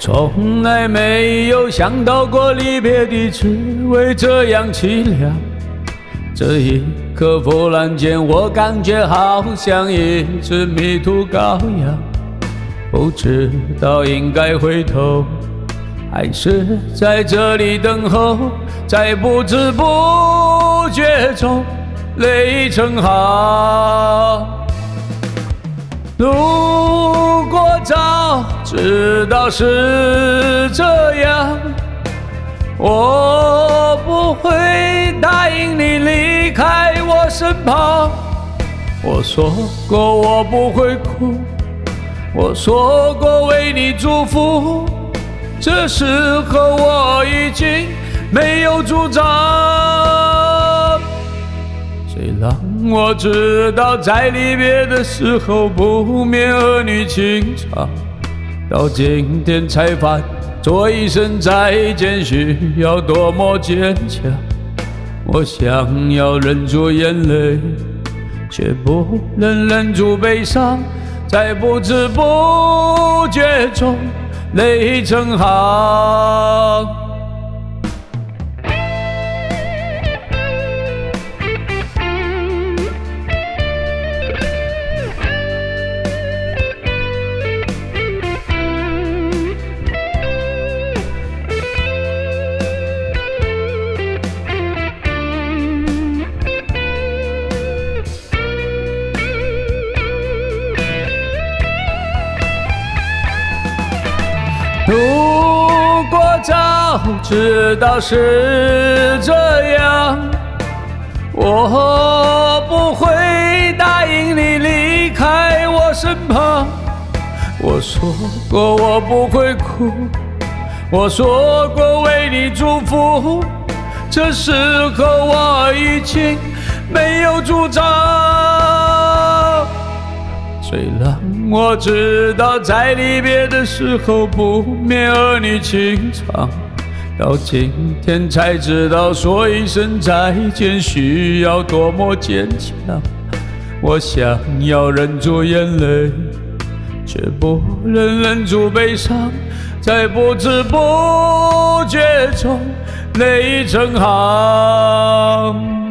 从来没有想到过离别的滋味这样凄凉。这一刻忽然间，我感觉好像一只迷途羔羊，不知道应该回头，还是在这里等候，在不知不觉中泪成行。如果早知道是这样，我不会答应你离开我身旁。我说过我不会哭，我说过为你祝福，这时候我已经没有主张。虽然我知道在离别的时候不免儿女情长，到今天才发现说一声再见需要多么坚强。我想要忍住眼泪，却不能忍住悲伤，在不知不觉中泪成行。如果早知道是这样，我不会答应你离开我身旁。我说过我不会哭，我说过为你祝福，这时候我已经没有主张。虽然我知道在离别的时候不免儿女情长，到今天才知道说一声再见需要多么坚强。我想要忍住眼泪，却不能忍住悲伤，在不知不觉中泪成行。